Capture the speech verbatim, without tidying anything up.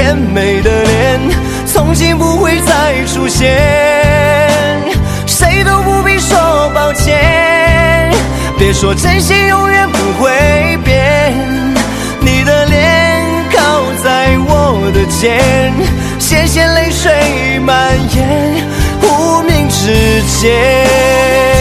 甜美的脸，从今不会再出现，谁都不必说抱歉，别说真心永远不会变，你的脸靠在我的肩，咸咸泪水蔓延无名指尖。